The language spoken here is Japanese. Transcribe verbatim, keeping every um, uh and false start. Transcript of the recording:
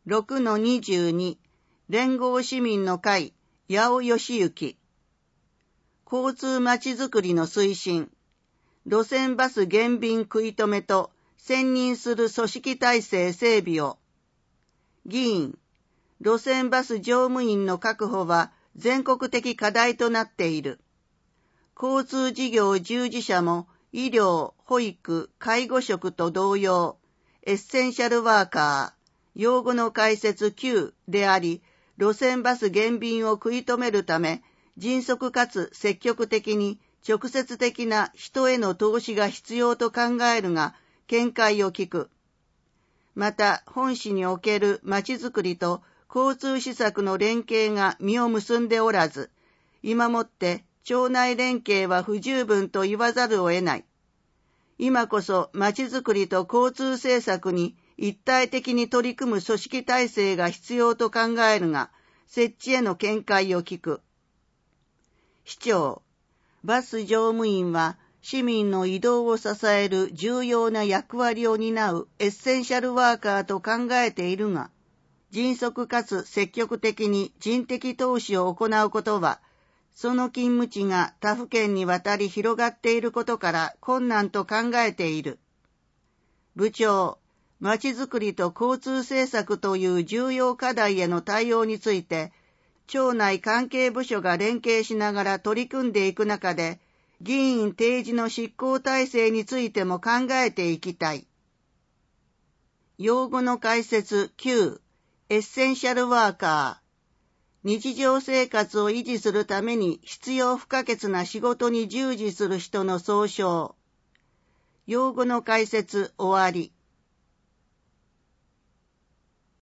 ろくのにじゅうに 連合市民の会八尾義行。交通まちづくりの推進、路線バス減便食い止めと専任する組織体制整備を。議員、路線バス乗務員の確保は全国的課題となっている。交通事業従事者も医療、保育、介護職と同様、エッセンシャルワーカー、用語の解説きゅうであり、路線バス減便を食い止めるため、迅速かつ積極的に直接的な人への投資が必要と考えるが、見解を聞く。また、本市におけるまちづくりと交通施策の連携が実を結んでおらず、今もって町内連携は不十分と言わざるを得ない。今こそまちづくりと交通政策に一体的に取り組む組織体制が必要と考えるが、設置への見解を聞く。市長、バス乗務員は市民の移動を支える重要な役割を担うエッセンシャルワーカーと考えているが、迅速かつ積極的に人的投資を行うことは、その勤務地が他府県にわたり広がっていることから困難と考えている。部長、まちづくりと交通政策という重要課題への対応について、町内関係部署が連携しながら取り組んでいく中で、議員提示の執行体制についても考えていきたい。用語の解説きゅう、エッセンシャルワーカー。日常生活を維持するために必要不可欠な仕事に従事する人の総称。用語の解説終わり。